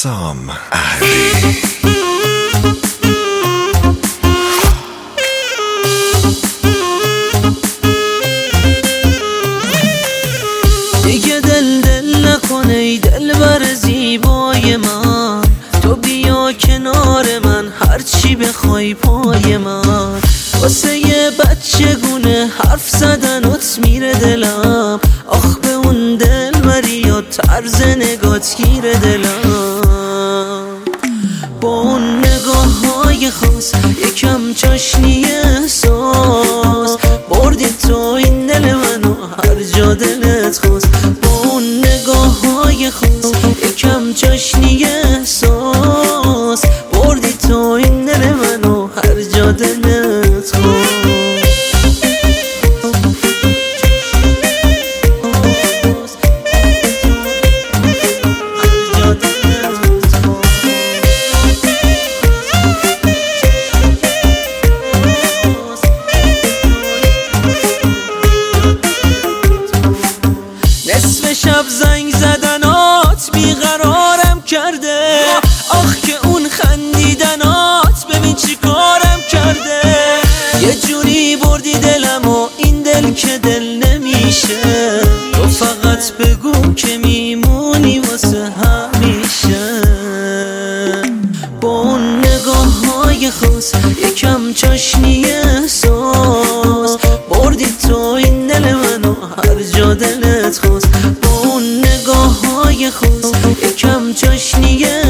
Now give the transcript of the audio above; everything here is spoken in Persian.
حسام اهلی. دیگه دل نکنه ای دلبر زیبای من، تو بیا کنار من هرچی بخوای پای من. واسه یه بچگونه حرف زدنت میره دلم، آخ به اون دلبری و طرز نگات گیره دلم. با اون نگاه های خاص یکم چاشنی احساس بردی تو این دل منو هر جا دلت خواست. با اون نگاه های خاص یکم چاشنی احساس بردی تو این دل منو هر جا دلت خواست. نصف شب زنگ زدنات بیقرارم کرده، آخ که اون خندیدنات ببین چی کارم کرده. یه جوری بردی دلم و این دل که دل نمیشه، تو فقط بگو که میمونی واسه همیشه. با اون نگاه های خاص یکم چاشنی احساس بردی تو این دل منو هر جا دلت خواست. با اون نگاه های خاص یکم چاشنی